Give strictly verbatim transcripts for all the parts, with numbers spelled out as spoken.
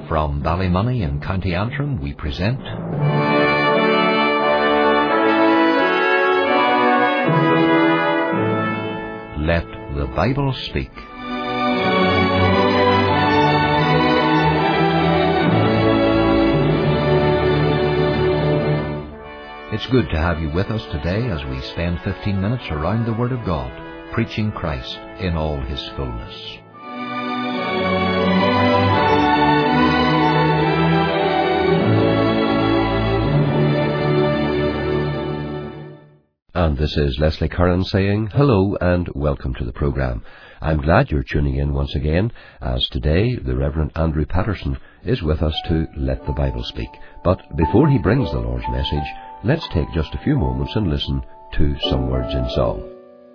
From Ballymoney in County Antrim, we present Let the Bible Speak. It's good to have you with us today as we spend fifteen minutes around the Word of God, preaching Christ in all His fullness. And this is Leslie Curran saying hello and welcome to the programme. I'm glad you're tuning in once again, as today the Reverend Andrew Patterson is with us to Let the Bible Speak. But before he brings the Lord's message, let's take just a few moments and listen to some words in song.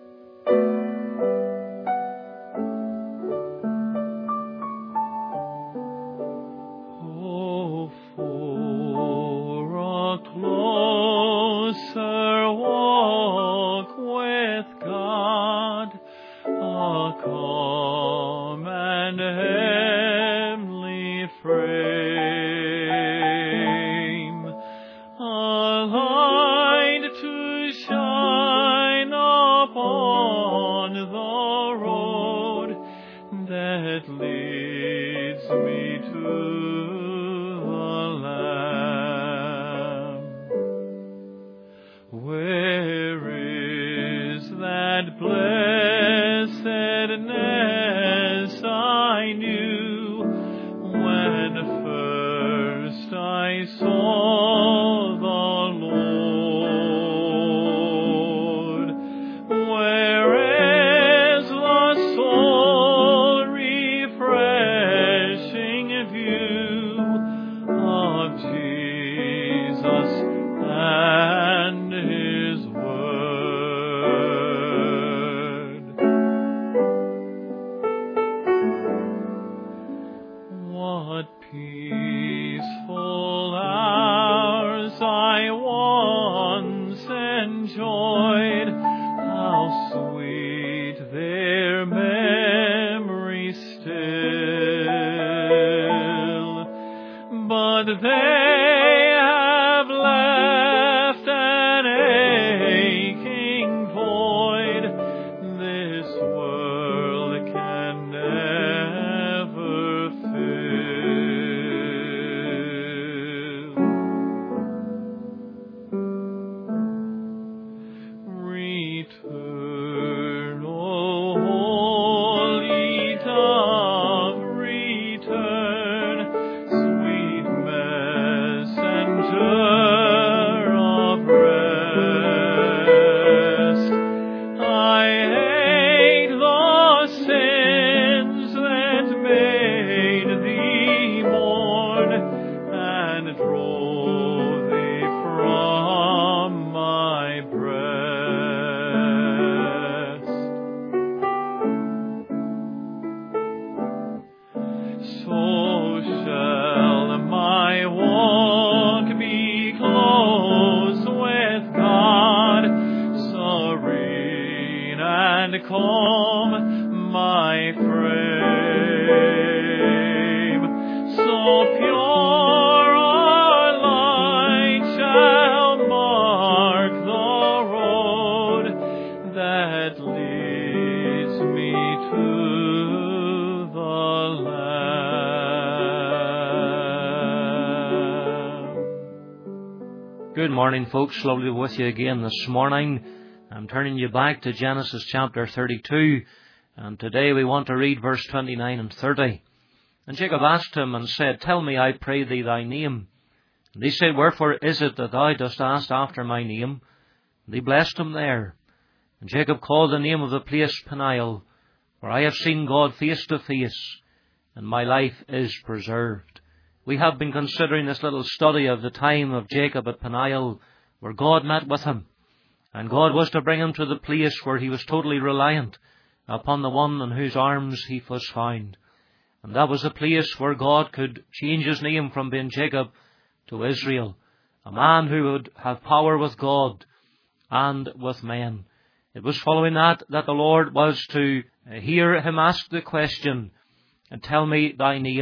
Good morning, folks. Lovely to be with you again this morning. I'm turning you back to Genesis chapter thirty-two, and today we want to read verse twenty-nine and thirty. And Jacob asked him and said, Tell me, I pray thee, thy name. And he said, Wherefore is it that thou dost ask after my name? And he blessed him there. And Jacob called the name of the place Peniel, for I have seen God face to face, and my life is preserved. We have been considering this little study of the time of Jacob at Peniel, where God met with him. And God was to bring him to the place where he was totally reliant upon the one in whose arms he was found. And that was the place where God could change his name from being Jacob to Israel, a man who would have power with God and with men. It was following that that the Lord was to hear him ask the question, and tell me thy name.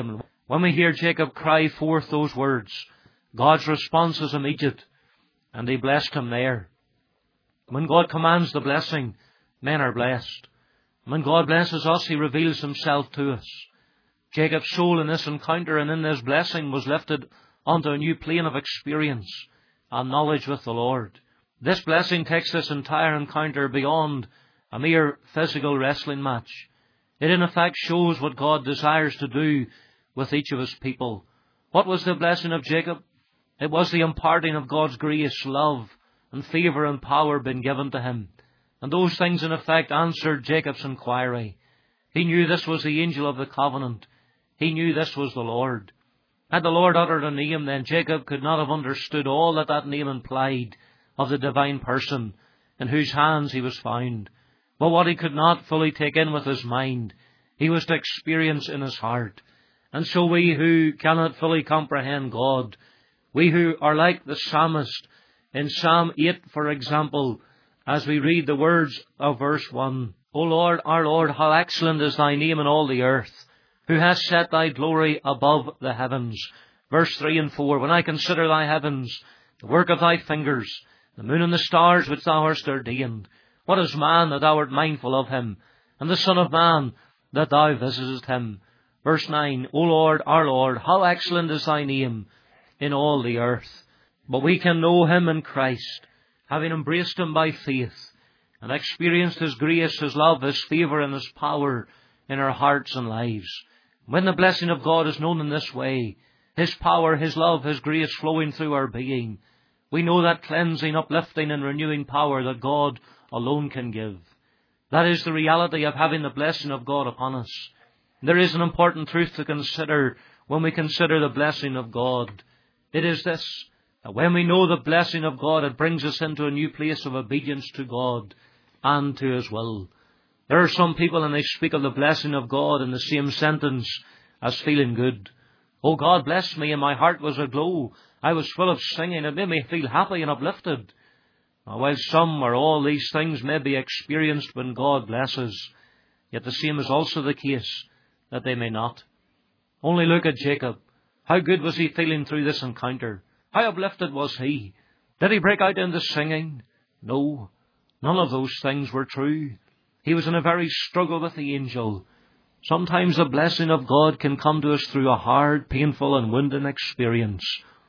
When we hear Jacob cry forth those words, God's response is immediate, and he blessed him there. When God commands the blessing, men are blessed. When God blesses us, he reveals himself to us. Jacob's soul in this encounter and in this blessing was lifted onto a new plane of experience and knowledge with the Lord. This blessing takes this entire encounter beyond a mere physical wrestling match. It in effect shows what God desires to do with each of his people. What was the blessing of Jacob? It was the imparting of God's grace, love, and favour and power being given to him. And those things in effect answered Jacob's inquiry. He knew this was the angel of the covenant. He knew this was the Lord. Had the Lord uttered a name, then Jacob could not have understood all that that name implied of the divine person in whose hands he was found. But what he could not fully take in with his mind, he was to experience in his heart. And so we who cannot fully comprehend God, we who are like the psalmist in Psalm eight, for example, as we read the words of verse one, O Lord, our Lord, how excellent is thy name in all the earth, who hast set thy glory above the heavens. Verse three and four, when I consider thy heavens, the work of thy fingers, the moon and the stars which thou hast ordained, what is man that thou art mindful of him, and the son of man that thou visitest him? Verse nine, O Lord, our Lord, how excellent is thy name in all the earth. But we can know him in Christ, having embraced him by faith, and experienced his grace, his love, his favour, and his power in our hearts and lives. When the blessing of God is known in this way, his power, his love, his grace flowing through our being, we know that cleansing, uplifting, and renewing power that God alone can give. That is the reality of having the blessing of God upon us. There is an important truth to consider when we consider the blessing of God. It is this, that when we know the blessing of God, it brings us into a new place of obedience to God and to his will. There are some people, and they speak of the blessing of God in the same sentence as feeling good. Oh, God blessed me, and my heart was aglow. I was full of singing. It made me feel happy and uplifted. Now, while some or all these things may be experienced when God blesses, yet the same is also the case that they may not. Only look at Jacob. How good was he feeling through this encounter? How uplifted was he? Did he break out into singing? No, none of those things were true. He was in a very struggle with the angel. Sometimes the blessing of God can come to us through a hard, painful, and wounding experience,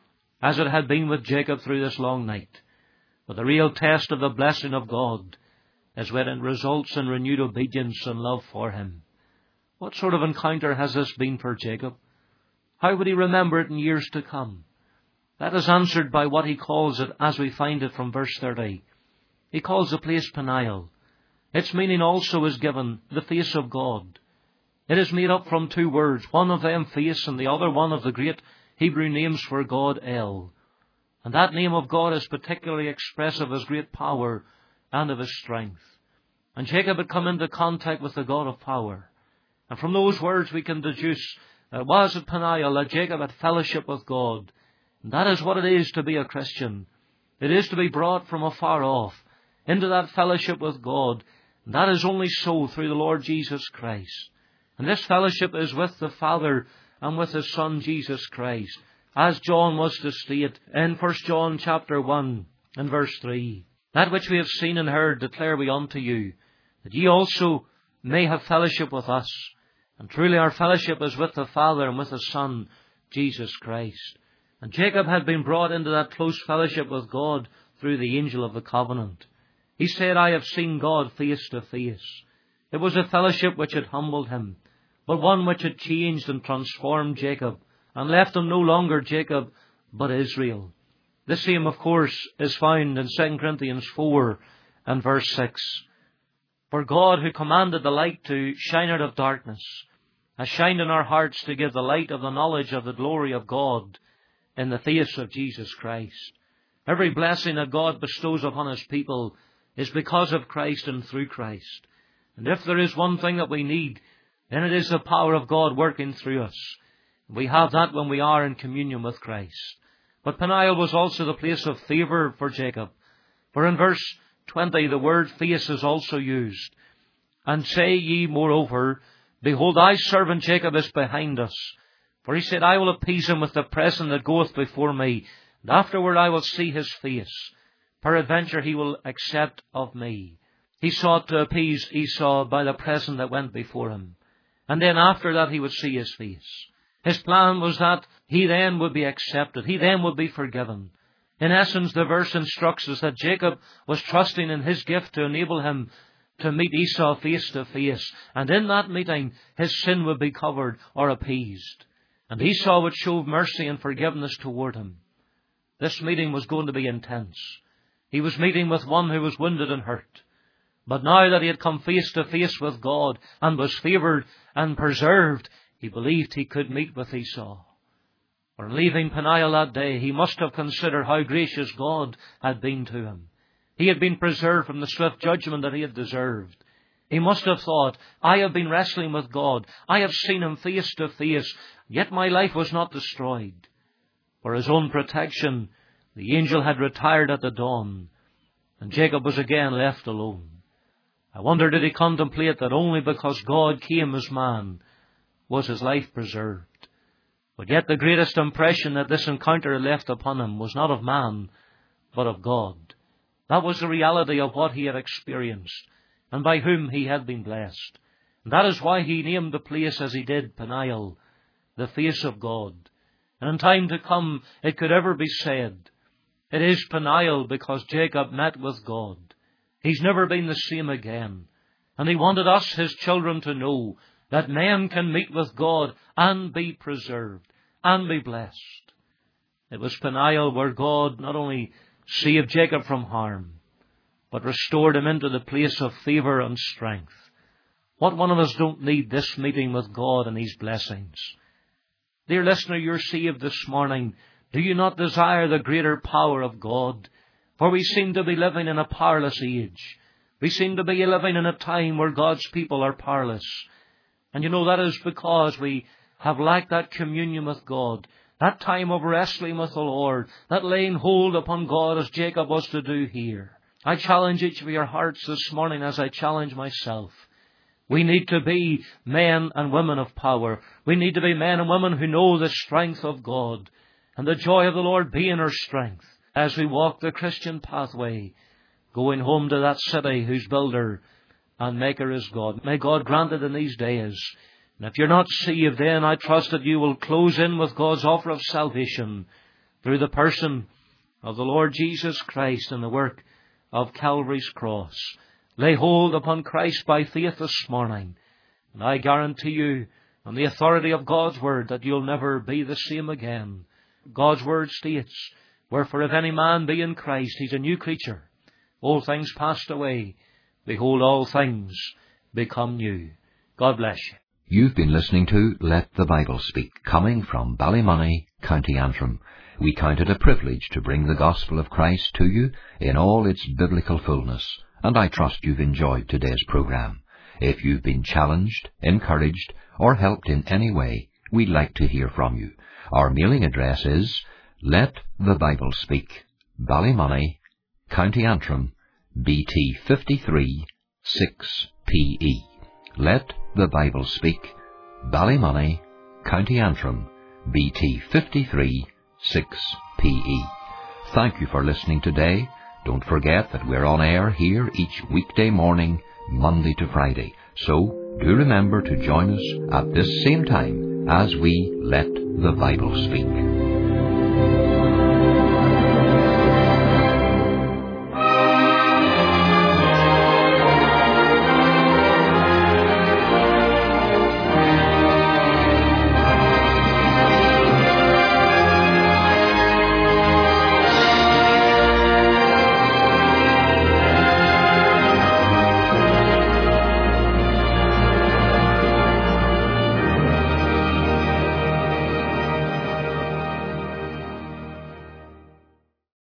as it had been with Jacob through this long night. But the real test of the blessing of God is when it results in renewed obedience and love for him. What sort of encounter has this been for Jacob? How would he remember it in years to come? That is answered by what he calls it as we find it from verse thirty. He calls the place Peniel. Its meaning also is given, the face of God. It is made up from two words, one of them face and the other one of the great Hebrew names for God, El. And that name of God is particularly expressive of his great power and of his strength. And Jacob had come into contact with the God of power. And from those words we can deduce that it was at Peniel that Jacob had fellowship with God. And that is what it is to be a Christian. It is to be brought from afar off into that fellowship with God. And that is only so through the Lord Jesus Christ. And this fellowship is with the Father and with his Son Jesus Christ, as John was to state in First John chapter one and verse three. That which we have seen and heard declare we unto you, that ye also may have fellowship with us. And truly our fellowship is with the Father and with his Son, Jesus Christ. And Jacob had been brought into that close fellowship with God through the angel of the covenant. He said, I have seen God face to face. It was a fellowship which had humbled him, but one which had changed and transformed Jacob, and left him no longer Jacob, but Israel. The same, of course, is found in Second Corinthians four and verse six. For God, who commanded the light to shine out of darkness, has shined in our hearts to give the light of the knowledge of the glory of God in the face of Jesus Christ. Every blessing that God bestows upon his people is because of Christ and through Christ. And if there is one thing that we need, then it is the power of God working through us. We have that when we are in communion with Christ. But Peniel was also the place of favour for Jacob. For in verse twenty the word face is also used. And say ye moreover, behold, thy servant Jacob is behind us, For he said, I will appease him with the present that goeth before me, and afterward I will see his face. Peradventure he will accept of me. He sought to appease Esau by the present that went before him. And then after that he would see his face. His plan was that he then would be accepted. He then would be forgiven. In essence, the verse instructs us that Jacob was trusting in his gift to enable him to meet Esau face to face. And in that meeting, his sin would be covered or appeased. And Esau would show mercy and forgiveness toward him. This meeting was going to be intense. He was meeting with one who was wounded and hurt. But now that he had come face to face with God and was favoured and preserved, he believed he could meet with Esau. For leaving Peniel that day, he must have considered how gracious God had been to him. He had been preserved from the swift judgment that he had deserved. He must have thought, I have been wrestling with God. I have seen him face to face, yet my life was not destroyed. For his own protection, the angel had retired at the dawn, and Jacob was again left alone. I wonder, did he contemplate that only because God came as man was his life preserved? But yet the greatest impression that this encounter left upon him was not of man, but of God. That was the reality of what he had experienced, and by whom he had been blessed. And that is why he named the place as he did, Peniel, the face of God. And in time to come, it could ever be said, it is Peniel because Jacob met with God. He's never been the same again. And he wanted us, his children, to know that men can meet with God and be preserved and be blessed. It was Peniel where God not only saved Jacob from harm, but restored him into the place of favour and strength. What one of us don't need this meeting with God and these blessings? Dear listener, you're saved this morning. Do you not desire the greater power of God? For we seem to be living in a powerless age. We seem to be living in a time where God's people are powerless. And you know that is because we have lacked that communion with God, that time of wrestling with the Lord, that laying hold upon God as Jacob was to do here. I challenge each of your hearts this morning as I challenge myself. We need to be men and women of power. We need to be men and women who know the strength of God and the joy of the Lord being our strength as we walk the Christian pathway, going home to that city whose builder and maker is God. May God grant it in these days. And if you're not saved, then I trust that you will close in with God's offer of salvation through the person of the Lord Jesus Christ and the work of Calvary's cross. Lay hold upon Christ by faith this morning, and I guarantee you, on the authority of God's word, that you'll never be the same again. God's word states, wherefore if any man be in Christ, he's a new creature. Old things passed away. Behold, all things become new. God bless you. You've been listening to Let the Bible Speak, coming from Ballymoney, County Antrim. We count it a privilege to bring the gospel of Christ to you in all its biblical fullness, and I trust you've enjoyed today's program. If you've been challenged, encouraged, or helped in any way, we'd like to hear from you. Our mailing address is Let the Bible Speak, Ballymoney, County Antrim, B T fifty-three six P E. Let the Bible Speak, Ballymoney, County Antrim, B T fifty-three six P E. Thank you for listening today. Don't forget that we're on air here each weekday morning, Monday to Friday. So do remember to join us at this same time as we Let the Bible Speak.